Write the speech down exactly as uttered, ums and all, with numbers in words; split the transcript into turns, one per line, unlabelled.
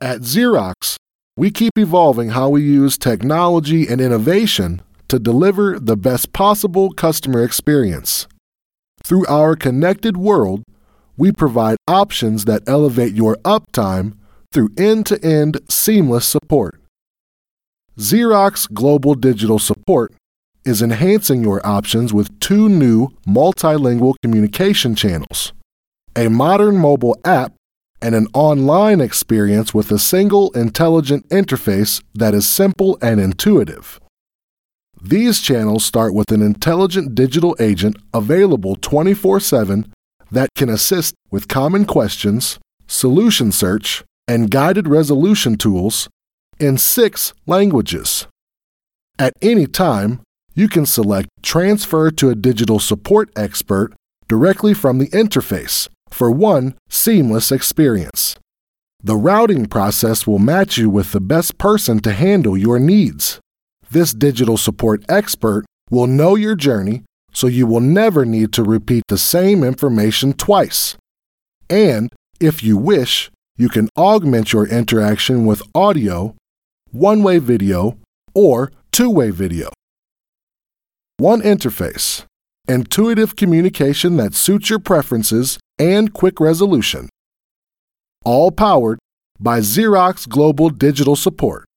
At Xerox, we keep evolving how we use technology and innovation to deliver the best possible customer experience. Through our connected world, we provide options that elevate your uptime through end-to-end seamless support. Xerox Global Digital Support is enhancing your options with two new multilingual communication channels, a modern mobile app, and an online experience with a single intelligent interface that is simple and intuitive. These channels start with an intelligent digital agent available twenty-four seven that can assist with common questions, solution search, and guided resolution tools in six languages. At any time, you can select Transfer to a Digital Support Expert directly from the interface for one seamless experience. The routing process will match you with the best person to handle your needs. This digital support expert will know your journey, so you will never need to repeat the same information twice. And, if you wish, you can augment your interaction with audio, one-way video, or two-way video. One interface, intuitive communication that suits your preferences, and quick resolution. All powered by Xerox Global Digital Support.